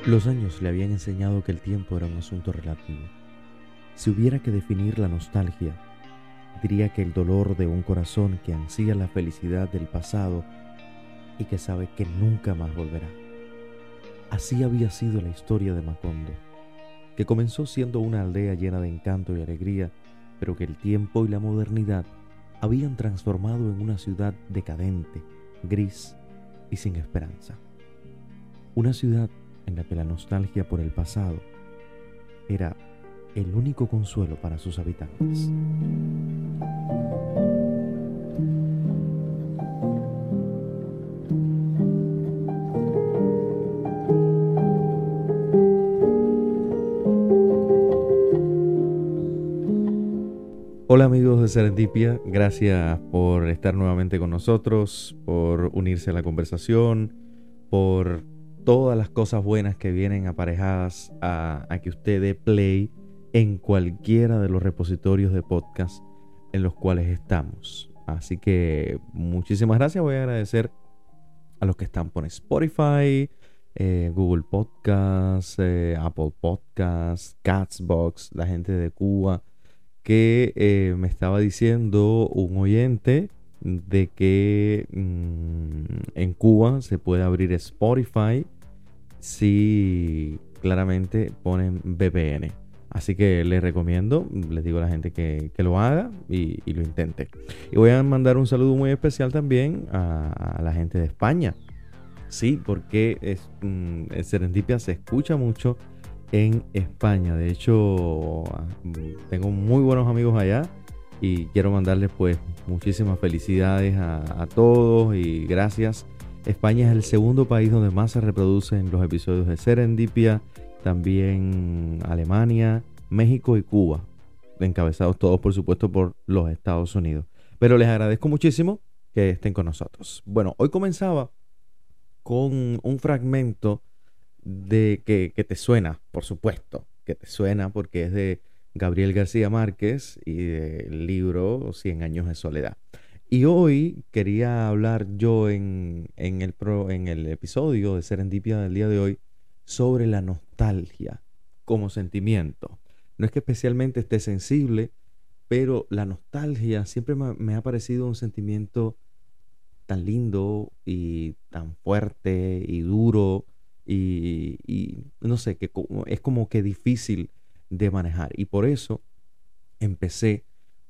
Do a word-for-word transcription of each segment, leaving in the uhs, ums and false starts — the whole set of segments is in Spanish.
Los años le habían enseñado que el tiempo era un asunto relativo. Si hubiera que definir la nostalgia, diría que el dolor de un corazón que ansía la felicidad del pasado y que sabe que nunca más volverá. Así había sido la historia de Macondo, que comenzó siendo una aldea llena de encanto y alegría, pero que el tiempo y la modernidad habían transformado en una ciudad decadente, gris y sin esperanza. Una ciudad en la que la nostalgia por el pasado era el único consuelo para sus habitantes. Hola amigos de Serendipia, gracias por estar nuevamente con nosotros, por unirse a la conversación, por todas las cosas buenas que vienen aparejadas a, a que usted dé play en cualquiera de los repositorios de podcast en los cuales estamos. Así que muchísimas gracias. Voy a agradecer a los que están por Spotify, eh, Google Podcasts, eh, Apple Podcasts, Castbox, la gente de Cuba, que eh, me estaba diciendo un oyente de que mmm, en Cuba se puede abrir Spotify si claramente ponen V P N. Así que les recomiendo, les digo a la gente que, que lo haga y, y lo intente. Y voy a mandar un saludo muy especial también a, a la gente de España. Sí, porque es, mm, el Serendipia se escucha mucho en España. De hecho, tengo muy buenos amigos allá y quiero mandarles pues muchísimas felicidades a, a todos y gracias. España es el segundo país donde más se reproducen los episodios de Serendipia, también Alemania, México y Cuba, encabezados todos por supuesto por los Estados Unidos. Pero les agradezco muchísimo que estén con nosotros. Bueno, hoy comenzaba con un fragmento de que, que te suena, por supuesto, que te suena porque es de Gabriel García Márquez y del libro Cien años de soledad. Y hoy quería hablar yo en, en, el pro, en el episodio de Serendipia del día de hoy sobre la nostalgia como sentimiento. No es que especialmente esté sensible, pero la nostalgia siempre me, me ha parecido un sentimiento tan lindo y tan fuerte y duro y, y no sé, que es como que difícil de manejar. Y por eso empecé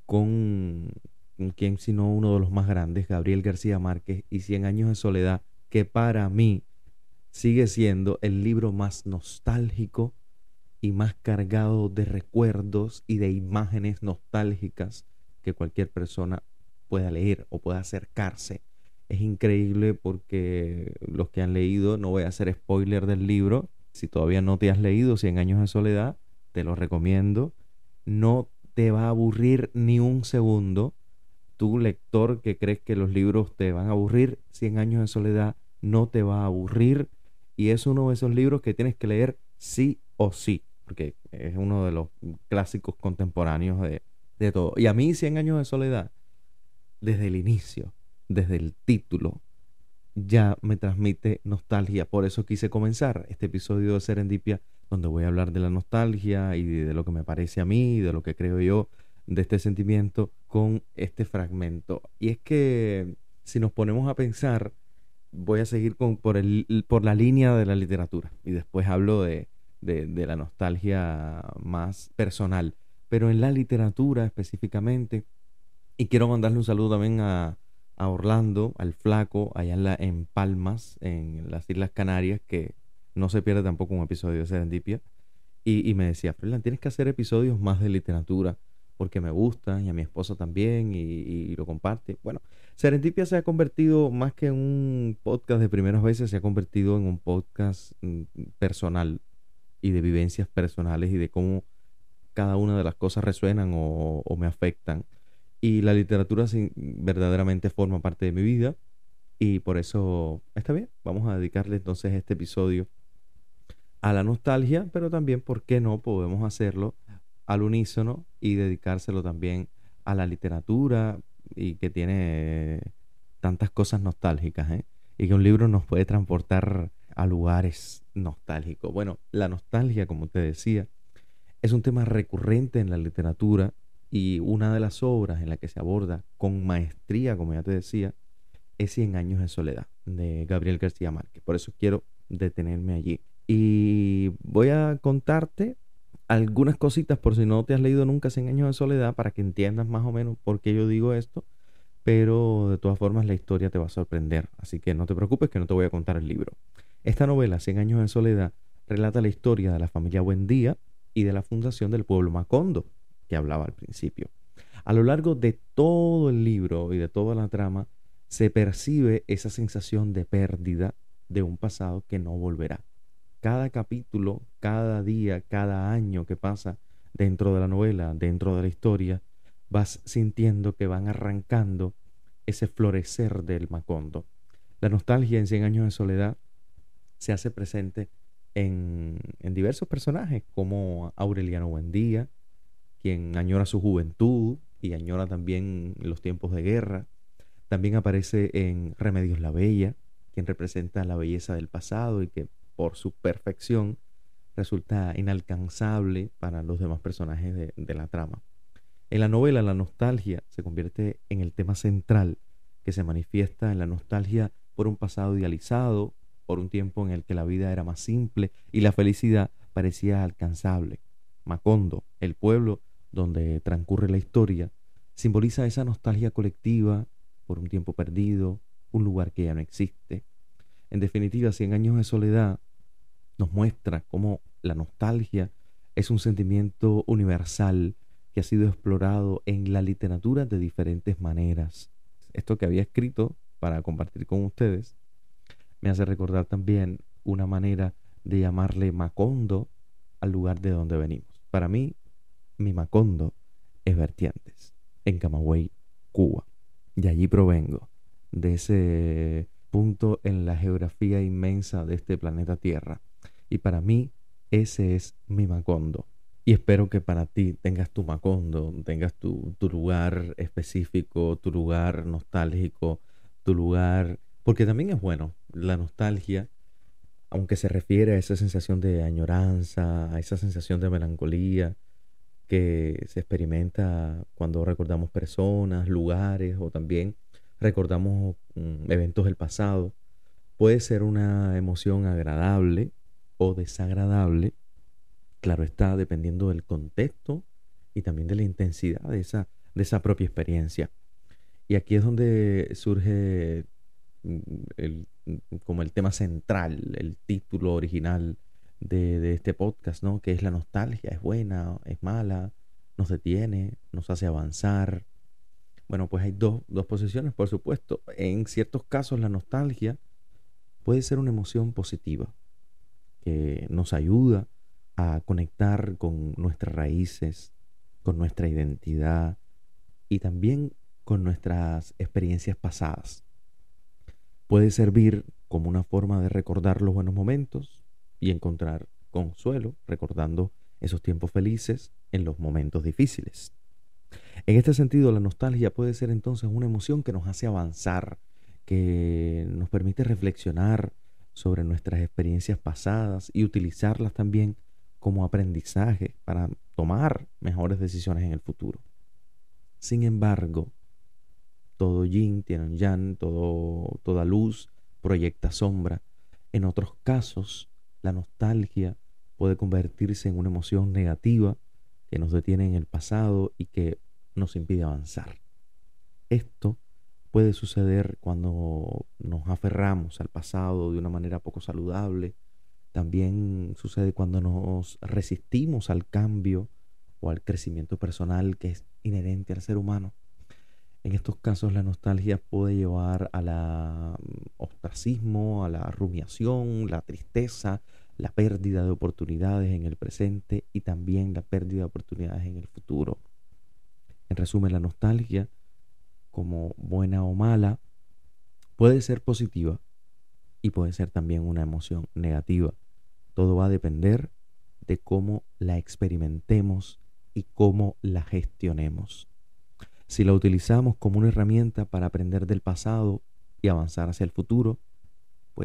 con quien sino uno de los más grandes, Gabriel García Márquez y Cien años de soledad, que para mí sigue siendo el libro más nostálgico y más cargado de recuerdos y de imágenes nostálgicas que cualquier persona pueda leer o pueda acercarse. Es increíble porque los que han leído, no voy a hacer spoiler del libro, si todavía no te has leído Cien años de soledad, te lo recomiendo, no te va a aburrir ni un segundo. Tú, lector, que crees que los libros te van a aburrir, Cien años de soledad no te va a aburrir y es uno de esos libros que tienes que leer sí o sí, porque es uno de los clásicos contemporáneos de, de todo. Y a mí Cien años de soledad, desde el inicio, desde el título, ya me transmite nostalgia. Por eso quise comenzar este episodio de Serendipia, donde voy a hablar de la nostalgia y de lo que me parece a mí, de lo que creo yo de este sentimiento con este fragmento. Y es que si nos ponemos a pensar, voy a seguir con, por, el, por la línea de la literatura y después hablo de, de, de la nostalgia más personal, pero en la literatura específicamente. Y quiero mandarle un saludo también a, a Orlando, al Flaco, allá en, la, en Palmas, en las Islas Canarias, que no se pierde tampoco un episodio de Serendipia. Y, y me decía, Fernán, tienes que hacer episodios más de literatura, porque me gusta, y a mi esposa también, y, y lo comparte. Bueno, Serendipia se ha convertido, más que en un podcast de primeras veces, se ha convertido en un podcast mm, personal y de vivencias personales y de cómo cada una de las cosas resuenan o, o me afectan. Y la literatura sí, verdaderamente forma parte de mi vida y por eso está bien. Vamos a dedicarle entonces este episodio a la nostalgia, pero también, ¿por qué no? Podemos hacerlo al unísono y dedicárselo también a la literatura y que tiene tantas cosas nostálgicas, ¿eh? Y que un libro nos puede transportar a lugares nostálgicos. Bueno, la nostalgia, como te decía, es un tema recurrente en la literatura y una de las obras en la que se aborda con maestría, como ya te decía, es Cien años de soledad, de Gabriel García Márquez. Por eso quiero detenerme allí. Y voy a contarte algunas cositas por si no te has leído nunca Cien años de soledad, para que entiendas más o menos por qué yo digo esto, pero de todas formas la historia te va a sorprender, así que no te preocupes que no te voy a contar el libro. Esta novela, Cien años de soledad, relata la historia de la familia Buendía y de la fundación del pueblo Macondo, que hablaba al principio. A lo largo de todo el libro y de toda la trama, se percibe esa sensación de pérdida de un pasado que no volverá. Cada capítulo, cada día, cada año que pasa dentro de la novela, dentro de la historia, vas sintiendo que van arrancando ese florecer del Macondo. La nostalgia en Cien años de soledad se hace presente en, en diversos personajes, como Aureliano Buendía, quien añora su juventud y añora también los tiempos de guerra. También aparece en Remedios la Bella, quien representa la belleza del pasado y que por su perfección resulta inalcanzable para los demás personajes de, de la trama. En la novela, la nostalgia se convierte en el tema central, que se manifiesta en la nostalgia por un pasado idealizado, por un tiempo en el que la vida era más simple y la felicidad parecía alcanzable. Macondo, el pueblo donde transcurre la historia, simboliza esa nostalgia colectiva por un tiempo perdido, un lugar que ya no existe. En definitiva, Cien años de soledad nos muestra cómo la nostalgia es un sentimiento universal que ha sido explorado en la literatura de diferentes maneras. Esto que había escrito para compartir con ustedes me hace recordar también una manera de llamarle Macondo al lugar de donde venimos. Para mí, mi Macondo es Vertientes, en Camagüey, Cuba. Y allí provengo, de ese punto en la geografía inmensa de este planeta Tierra. Y para mí, ese es mi Macondo. Y espero que para ti tengas tu Macondo, tengas tu, tu lugar específico, tu lugar nostálgico, tu lugar... Porque también es bueno la nostalgia, aunque se refiere a esa sensación de añoranza, a esa sensación de melancolía que se experimenta cuando recordamos personas, lugares o también recordamos mm, eventos del pasado. Puede ser una emoción agradable o desagradable, claro está, dependiendo del contexto y también de la intensidad de esa, de esa propia experiencia. Y aquí es donde surge mm, el, como el tema central, el título original de, de este podcast, ¿no? Que es la nostalgia. ¿Es buena? ¿Es mala? ¿Nos detiene? ¿Nos hace avanzar? Bueno, pues hay dos, dos posiciones, por supuesto. En ciertos casos la nostalgia puede ser una emoción positiva que nos ayuda a conectar con nuestras raíces, con nuestra identidad y también con nuestras experiencias pasadas. Puede servir como una forma de recordar los buenos momentos y encontrar consuelo recordando esos tiempos felices en los momentos difíciles. En este sentido, la nostalgia puede ser entonces una emoción que nos hace avanzar, que nos permite reflexionar sobre nuestras experiencias pasadas y utilizarlas también como aprendizaje para tomar mejores decisiones en el futuro. Sin embargo, todo yin tiene un yang, todo, toda luz proyecta sombra. En otros casos, la nostalgia puede convertirse en una emoción negativa que nos detiene en el pasado y que nos impide avanzar. Esto puede suceder cuando nos aferramos al pasado de una manera poco saludable. También sucede cuando nos resistimos al cambio o al crecimiento personal que es inherente al ser humano. En estos casos la nostalgia puede llevar a la ostracismo, a la rumiación, la tristeza, la pérdida de oportunidades en el presente y también la pérdida de oportunidades en el futuro. En resumen, la nostalgia, como buena o mala, puede ser positiva y puede ser también una emoción negativa. Todo va a depender de cómo la experimentemos y cómo la gestionemos. Si la utilizamos como una herramienta para aprender del pasado y avanzar hacia el futuro, pues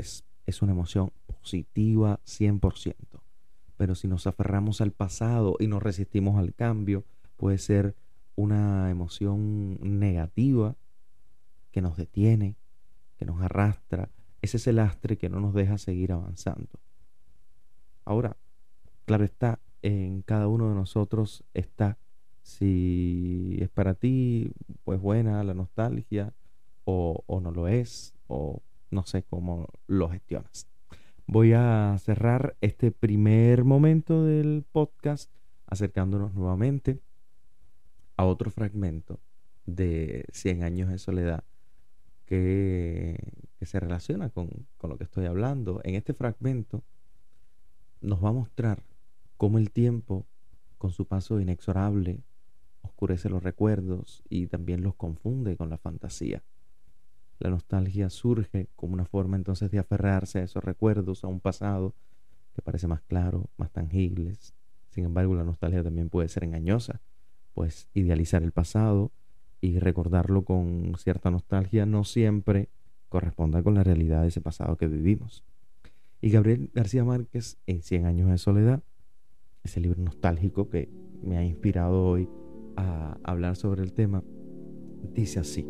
es una emoción positiva cien por ciento. Pero si nos aferramos al pasado y nos resistimos al cambio, puede ser una emoción negativa que nos detiene, que nos arrastra. Ese es el lastre que no nos deja seguir avanzando. Ahora, claro está, en cada uno de nosotros está si es para ti, pues buena la nostalgia, o, o no lo es, o no sé cómo lo gestionas. Voy a cerrar este primer momento del podcast acercándonos nuevamente a otro fragmento de Cien años de soledad que, que se relaciona con, con lo que estoy hablando. En este fragmento nos va a mostrar cómo el tiempo, con su paso inexorable, oscurece los recuerdos y también los confunde con la fantasía. La nostalgia surge como una forma entonces de aferrarse a esos recuerdos, a un pasado que parece más claro, más tangibles. Sin embargo, la nostalgia también puede ser engañosa, pues idealizar el pasado y recordarlo con cierta nostalgia no siempre corresponda con la realidad de ese pasado que vivimos. Y Gabriel García Márquez, en Cien años de soledad, ese libro nostálgico que me ha inspirado hoy a hablar sobre el tema, dice así: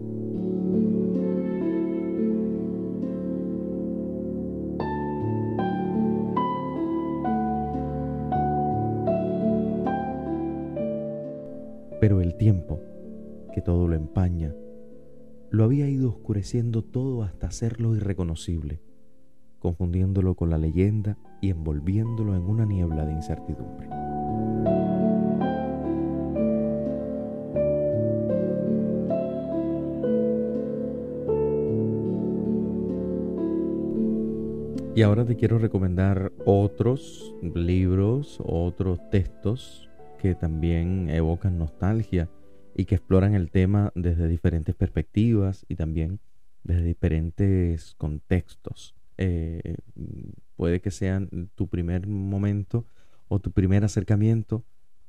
pero el tiempo, que todo lo empaña, lo había ido oscureciendo todo hasta hacerlo irreconocible, confundiéndolo con la leyenda y envolviéndolo en una niebla de incertidumbre. Y ahora te quiero recomendar otros libros, otros textos que también evocan nostalgia y que exploran el tema desde diferentes perspectivas y también desde diferentes contextos. Eh, puede que sean tu primer momento o tu primer acercamiento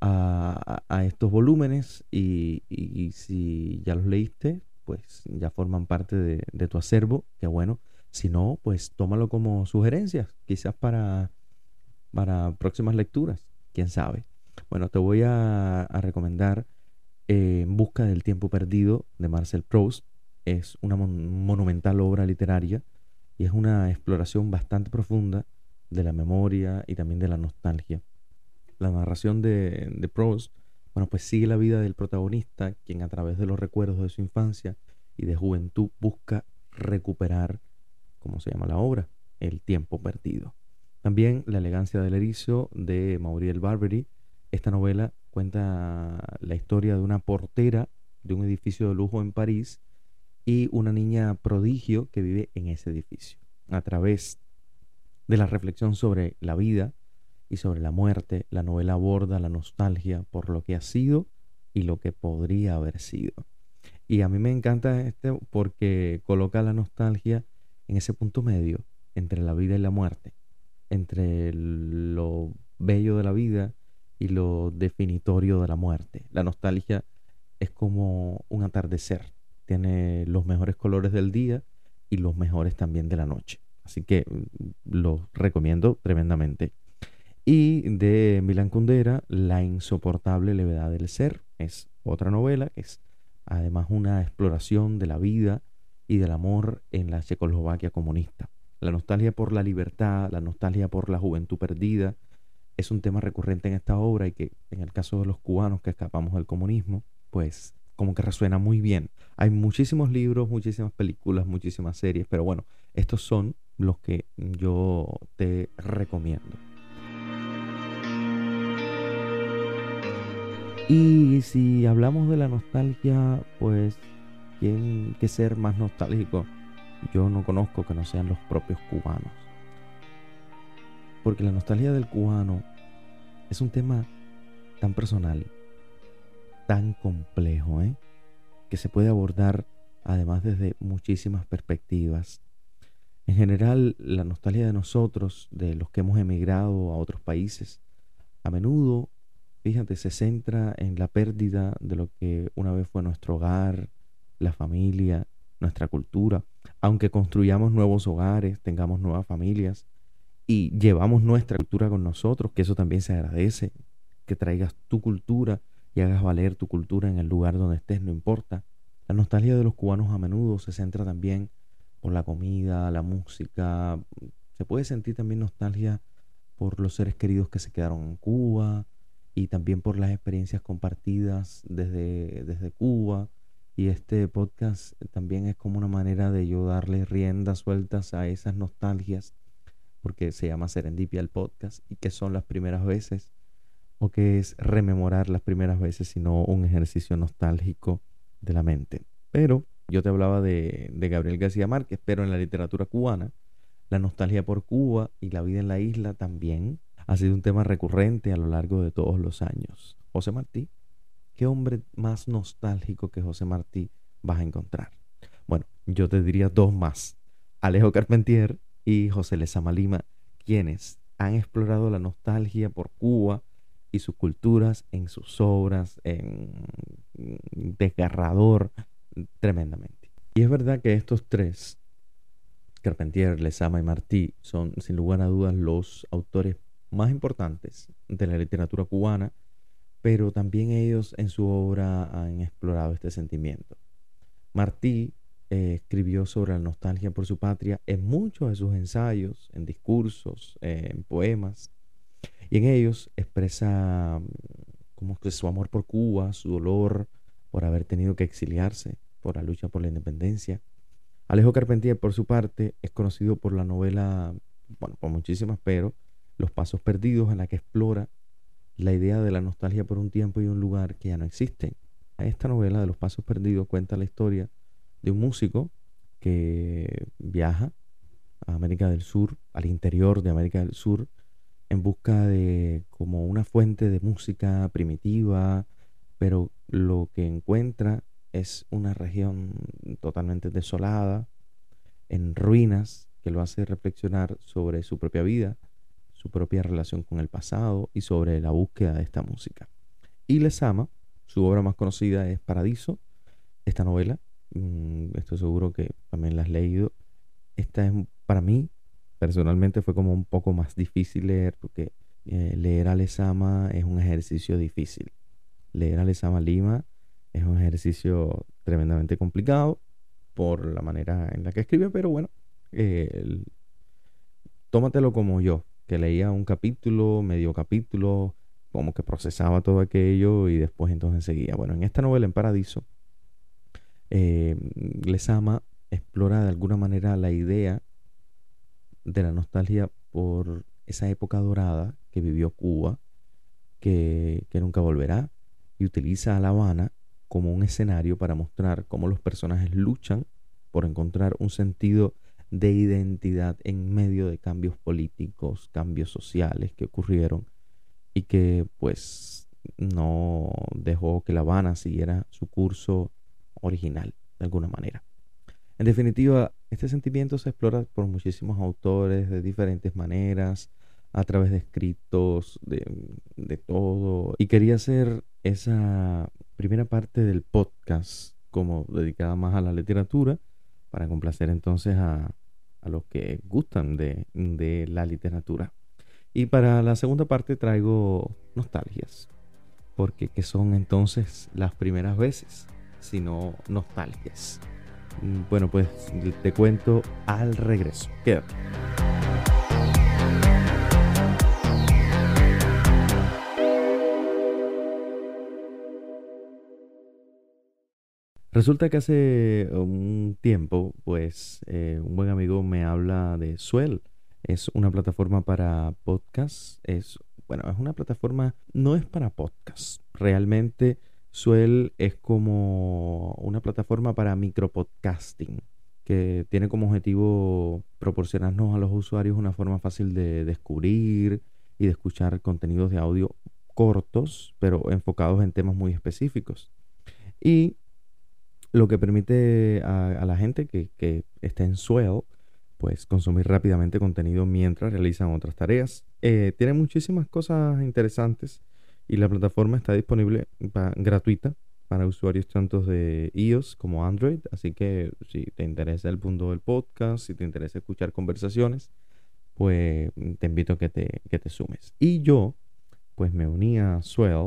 a, a- a estos volúmenes y, y- y si ya los leíste, pues ya forman parte de, de tu acervo, que bueno. Si no, pues tómalo como sugerencias, quizás para, para próximas lecturas, quién sabe. Bueno, te voy a, a recomendar eh, En busca del tiempo perdido de Marcel Proust. Es una mon- monumental obra literaria y es una exploración bastante profunda de la memoria y también de la nostalgia. La narración de, de Proust, bueno, pues sigue la vida del protagonista, quien a través de los recuerdos de su infancia y de juventud busca recuperar, como se llama la obra, el tiempo perdido. También La elegancia del erizo de Mauriel Barbery. Esta novela cuenta la historia de una portera de un edificio de lujo en París y una niña prodigio que vive en ese edificio. A través de la reflexión sobre la vida y sobre la muerte, la novela aborda la nostalgia por lo que ha sido y lo que podría haber sido. Y a mí me encanta este porque coloca la nostalgia en ese punto medio entre la vida y la muerte, entre lo bello de la vida y lo definitorio de la muerte. La nostalgia es como un atardecer, tiene los mejores colores del día y los mejores también de la noche. Así que mm, lo recomiendo tremendamente. Y de Milan Kundera, La insoportable levedad del ser. Es otra novela que es además una exploración de la vida y del amor en la Checoslovaquia comunista. La nostalgia por la libertad, la nostalgia por la juventud perdida, es un tema recurrente en esta obra y que en el caso de los cubanos que escapamos del comunismo, pues como que resuena muy bien. Hay muchísimos libros, muchísimas películas, muchísimas series, pero bueno, estos son los que yo te recomiendo. Y si hablamos de la nostalgia, pues, ¿quién qué ser más nostálgico? Yo no conozco que no sean los propios cubanos. Porque la nostalgia del cubano es un tema tan personal, tan complejo, ¿eh? Que se puede abordar además desde muchísimas perspectivas. En general, la nostalgia de nosotros, de los que hemos emigrado a otros países, a menudo, fíjate, se centra en la pérdida de lo que una vez fue nuestro hogar, la familia, nuestra cultura. aunque construyamos nuevos hogares, tengamos nuevas familias y llevamos nuestra cultura con nosotros, que eso también se agradece, que traigas tu cultura y hagas valer tu cultura en el lugar donde estés, no importa. La nostalgia de los cubanos a menudo se centra también por la comida, la música. Se puede sentir también nostalgia por los seres queridos que se quedaron en Cuba y también por las experiencias compartidas desde, desde Cuba. Y este podcast también es como una manera de yo darle riendas sueltas a esas nostalgias, porque se llama Serendipia el podcast, y que son las primeras veces, o que es rememorar las primeras veces, sino un ejercicio nostálgico de la mente. Pero yo te hablaba de, de Gabriel García Márquez, pero en la literatura cubana, la nostalgia por Cuba y la vida en la isla también ha sido un tema recurrente a lo largo de todos los años. José Martí, ¿qué hombre más nostálgico que José Martí vas a encontrar? Bueno, yo te diría dos más: Alejo Carpentier y José Lezama Lima, quienes han explorado la nostalgia por Cuba y sus culturas en sus obras, en Desgarrador, tremendamente. Y es verdad que estos tres, Carpentier, Lezama y Martí, son sin lugar a dudas los autores más importantes de la literatura cubana, pero también ellos en su obra han explorado este sentimiento. Martí eh, escribió sobre la nostalgia por su patria en muchos de sus ensayos, en discursos, eh, en poemas, y en ellos expresa como que su amor por Cuba, su dolor por haber tenido que exiliarse, por la lucha por la independencia. Alejo Carpentier, por su parte, es conocido por la novela, bueno, por muchísimas, pero Los Pasos Perdidos, en la que explora la idea de la nostalgia por un tiempo y un lugar que ya no existen. Esta novela de Los Pasos Perdidos cuenta la historia de un músico que viaja a América del Sur, al interior de América del Sur, en busca de como una fuente de música primitiva, pero lo que encuentra es una región totalmente desolada, en ruinas, que lo hace reflexionar sobre su propia vida, su propia relación con el pasado y sobre la búsqueda de esta música. Y Lezama, su obra más conocida es Paradiso. Esta novela, mmm, estoy seguro que también la has leído. Esta es, para mí, personalmente fue como un poco más difícil leer, porque eh, leer a Lezama es un ejercicio difícil. Leer a Lezama Lima es un ejercicio tremendamente complicado por la manera en la que escribe, pero bueno, eh, el, tómatelo como yo, que leía un capítulo, medio capítulo, como que procesaba todo aquello y después entonces seguía. Bueno, en esta novela, En Paradiso, eh, Lezama explora de alguna manera la idea de la nostalgia por esa época dorada que vivió Cuba, que, que nunca volverá, y utiliza a La Habana como un escenario para mostrar cómo los personajes luchan por encontrar un sentido de identidad en medio de cambios políticos, cambios sociales que ocurrieron y que pues no dejó que La Habana siguiera su curso original de alguna manera. En definitiva, este sentimiento se explora por muchísimos autores de diferentes maneras, a través de escritos, de, de todo. Y quería hacer esa primera parte del podcast como dedicada más a la literatura, para complacer entonces a, a los que gustan de, de la literatura. Y para la segunda parte traigo nostalgias, porque ¿qué son entonces las primeras veces sino nostalgias? Bueno, pues te cuento al regreso. Quédate. Resulta que hace un tiempo, pues, eh, un buen amigo me habla de Swell. Es una plataforma para podcasts. Es, bueno, es una plataforma, no es para podcasts. Realmente Swell es como una plataforma para micropodcasting, que tiene como objetivo proporcionarnos a los usuarios una forma fácil de descubrir y de escuchar contenidos de audio cortos, pero enfocados en temas muy específicos. Y lo que permite a, a la gente que, que está en Swell, pues consumir rápidamente contenido mientras realizan otras tareas. Eh, tiene muchísimas cosas interesantes y la plataforma está disponible pa, gratuita para usuarios tanto de iOS como Android. Así que si te interesa el mundo del podcast, si te interesa escuchar conversaciones, pues te invito a que te, que te sumes. Y yo, pues me uní a Swell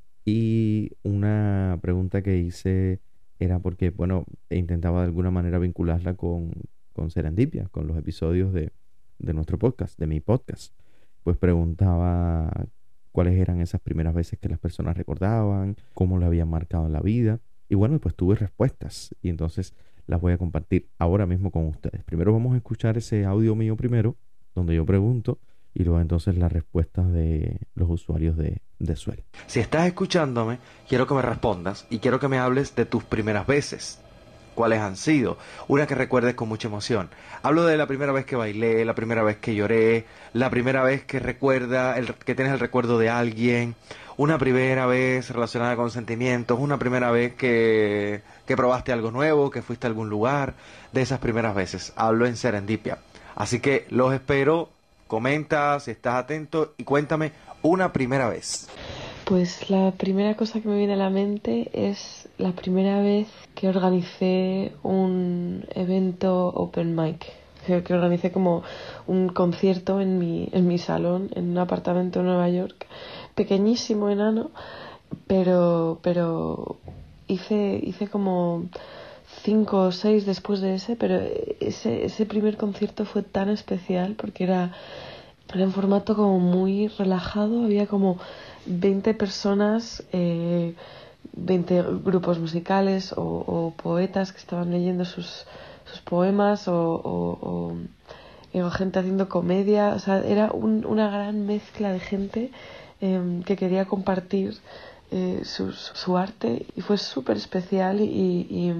y una pregunta que hice era porque, bueno, intentaba de alguna manera vincularla con, con Serendipia, con los episodios de, de nuestro podcast, de mi podcast. Pues preguntaba cuáles eran esas primeras veces que las personas recordaban, cómo le habían marcado en la vida. Y bueno, pues tuve respuestas y entonces las voy a compartir ahora mismo con ustedes. Primero vamos a escuchar ese audio mío primero, donde yo pregunto, y luego entonces las respuestas de los usuarios de, de Suel. Si estás escuchándome, quiero que me respondas y quiero que me hables de tus primeras veces. ¿Cuáles han sido? Una que recuerdes con mucha emoción. Hablo de la primera vez que bailé, la primera vez que lloré, la primera vez que recuerda, el, que tienes el recuerdo de alguien, una primera vez relacionada con sentimientos, una primera vez que, que probaste algo nuevo, que fuiste a algún lugar, de esas primeras veces. Hablo en Serendipia. Así que los espero, comenta si estás atento y cuéntame una primera vez. Pues la primera cosa que me viene a la mente es la primera vez que organicé un evento open mic, que, que organicé como un concierto en mi, en mi salón, en un apartamento en Nueva York, pequeñísimo, enano, pero, pero hice, hice como cinco o seis después de ese, pero ese, ese primer concierto fue tan especial porque era, era en formato como muy relajado, había como veinte personas, eh, veinte grupos musicales o, o poetas que estaban leyendo sus, sus poemas o, o, o, o gente haciendo comedia. O sea, era un, una gran mezcla de gente eh, que quería compartir eh, su, su arte y fue súper especial y, y,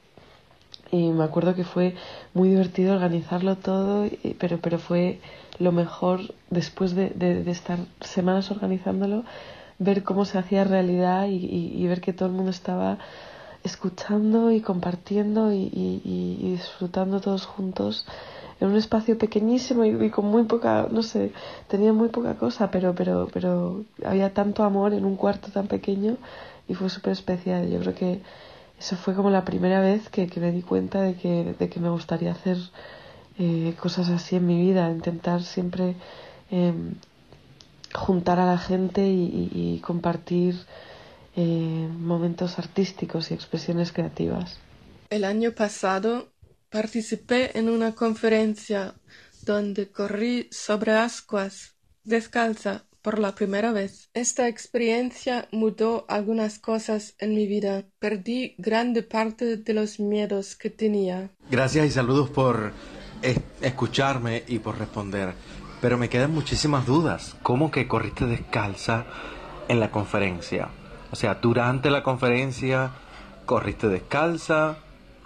y me acuerdo que fue muy divertido organizarlo todo, pero, pero fue lo mejor después de, de, de estar semanas organizándolo, ver cómo se hacía realidad y, y, y ver que todo el mundo estaba escuchando y compartiendo y, y, y disfrutando todos juntos en un espacio pequeñísimo y, y con muy poca, no sé, tenía muy poca cosa, pero, pero, pero había tanto amor en un cuarto tan pequeño y fue súper especial. Yo creo que eso fue como la primera vez que, que me di cuenta de que, de que me gustaría hacer eh, cosas así en mi vida, intentar siempre eh, juntar a la gente y, y, y compartir eh, momentos artísticos y expresiones creativas. El año pasado participé en una conferencia donde corrí sobre ascuas, descalza, por la primera vez. Esta experiencia mudó algunas cosas en mi vida. Perdí grande parte de los miedos que tenía. Gracias y saludos por es- escucharme y por responder. Pero me quedan muchísimas dudas. ¿Cómo que corriste descalza en la conferencia? O sea, durante la conferencia corriste descalza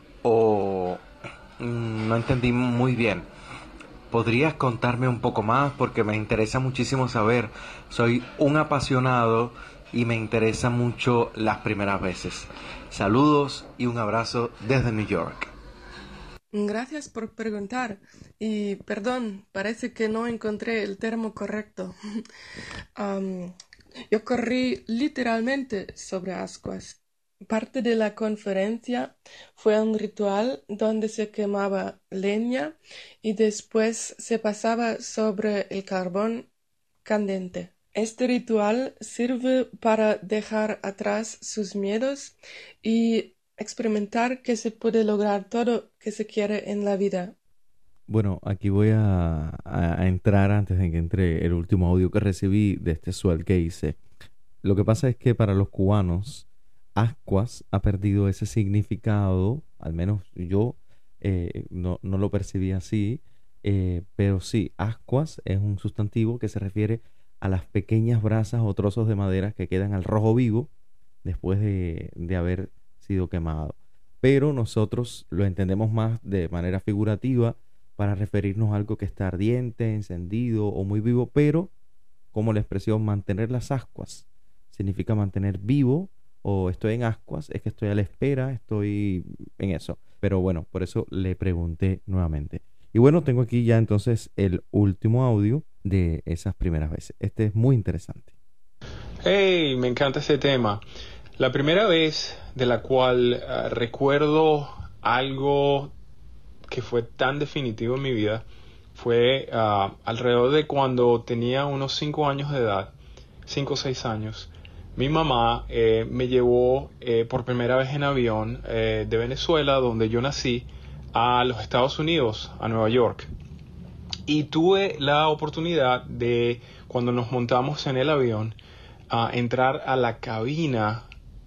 o mm, no entendí muy bien. ¿Podrías contarme un poco más? Porque me interesa muchísimo saber. Soy un apasionado y me interesa mucho las primeras veces. Saludos y un abrazo desde New York. Gracias por preguntar. Y perdón, parece que no encontré el termo correcto. um, yo corrí literalmente sobre ascuas. Parte de la conferencia fue un ritual donde se quemaba leña y después se pasaba sobre el carbón candente. Este ritual sirve para dejar atrás sus miedos y experimentar que se puede lograr todo que se quiere en la vida. Bueno, aquí voy a, a- a entrar antes de que entre el último audio que recibí de este Suel que hice. Lo que pasa es que para los cubanos, ascuas ha perdido ese significado, al menos yo eh, no, no lo percibí así, eh, pero sí, ascuas es un sustantivo que se refiere a las pequeñas brasas o trozos de madera que quedan al rojo vivo después de, de haber sido quemado. Pero nosotros lo entendemos más de manera figurativa para referirnos a algo que está ardiente, encendido o muy vivo, pero como la expresión mantener las ascuas significa mantener vivo o estoy en ascuas, es que estoy a la espera, estoy en eso. Pero bueno, por eso le pregunté nuevamente. Y bueno, tengo aquí ya entonces el último audio de esas primeras veces. Este es muy interesante. Hey, me encanta ese tema. La primera vez de la cual uh, recuerdo algo que fue tan definitivo en mi vida fue uh, alrededor de cuando tenía unos cinco años de edad, cinco o seis años. Mi mamá eh, me llevó eh, por primera vez en avión eh, de Venezuela, donde yo nací, a los Estados Unidos, a Nueva York. Y tuve la oportunidad de, cuando nos montamos en el avión, uh, entrar a la cabina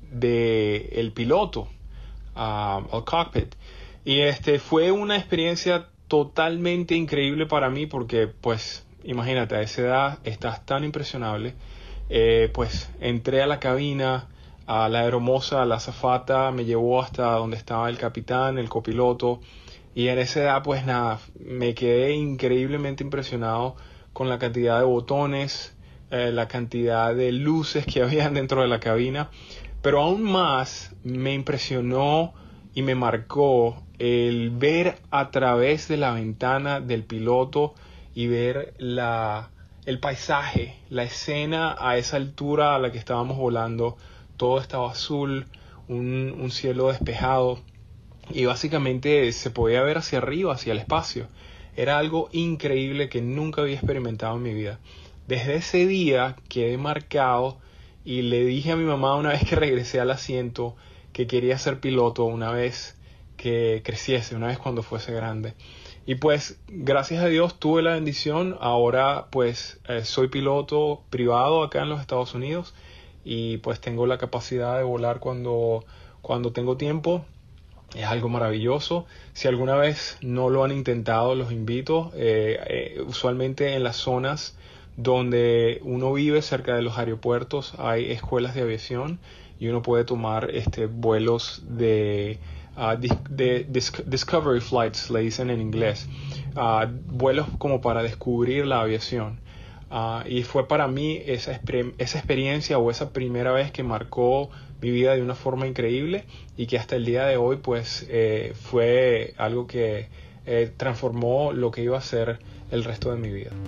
del piloto, uh, al cockpit. Y este fue una experiencia totalmente increíble para mí porque, pues, imagínate, a esa edad estás tan impresionable. Eh, pues entré a la cabina, a la aeromoza, la azafata me llevó hasta donde estaba el capitán, el copiloto, y en esa edad, pues nada, me quedé increíblemente impresionado con la cantidad de botones, eh, la cantidad de luces que habían dentro de la cabina. Pero aún más me impresionó y me marcó el ver a través de la ventana del piloto y ver la, el paisaje, la escena a esa altura a la que estábamos volando. Todo estaba azul, un, un cielo despejado y básicamente se podía ver hacia arriba, hacia el espacio. Era algo increíble que nunca había experimentado en mi vida. Desde ese día quedé marcado. Y le dije a mi mamá una vez que regresé al asiento que quería ser piloto una vez que creciese, una vez cuando fuese grande. Y pues gracias a Dios tuve la bendición. Ahora pues eh, soy piloto privado acá en los Estados Unidos y pues tengo la capacidad de volar cuando, cuando tengo tiempo. Es algo maravilloso. Si alguna vez no lo han intentado, los invito. Eh, eh, usualmente en las zonas donde uno vive cerca de los aeropuertos hay escuelas de aviación y uno puede tomar este vuelos de, uh, de, de discovery flights, le dicen en inglés, uh, vuelos como para descubrir la aviación. Uh, y fue para mí esa, esa experiencia o esa primera vez que marcó mi vida de una forma increíble y que hasta el día de hoy pues eh, fue algo que eh, transformó lo que iba a ser el resto de mi vida.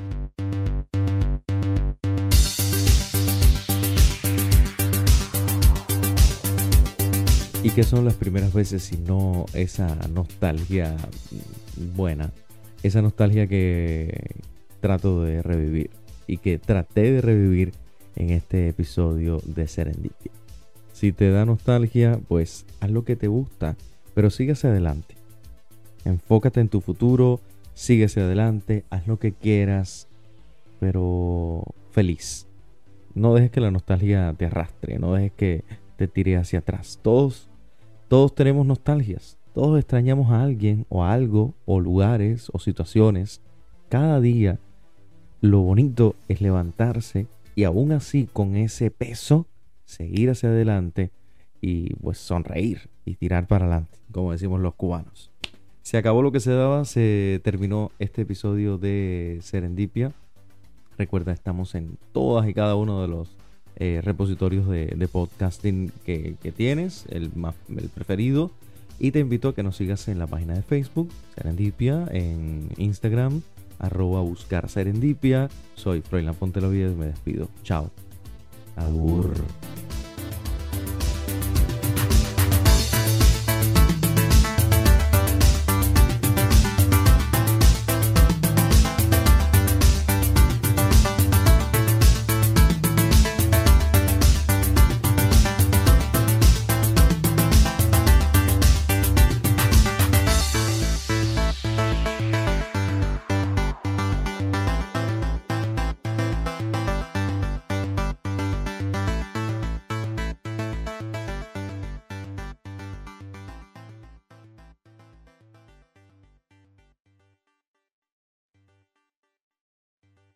¿Y qué son las primeras veces si no esa nostalgia buena? Esa nostalgia que trato de revivir y que traté de revivir en este episodio de Serendipia. Si te da nostalgia, pues haz lo que te gusta, pero sigue hacia adelante. Enfócate en tu futuro, sigue hacia adelante, haz lo que quieras, pero feliz. No dejes que la nostalgia te arrastre, no dejes que te tire hacia atrás. Todos Todos tenemos nostalgias, todos extrañamos a alguien o a algo o lugares o situaciones. Cada día lo bonito es levantarse y aún así con ese peso seguir hacia adelante y pues sonreír y tirar para adelante, como decimos los cubanos. Se acabó lo que se daba, se terminó este episodio de Serendipia. Recuerda, estamos en todas y cada uno de los Eh, repositorios de, de podcasting que, que tienes, el, más, el preferido, y te invito a que nos sigas en la página de Facebook Serendipia, en Instagram arroba buscar Serendipia. Soy Froilán Ponteloviedo y me despido. Chao. Agur.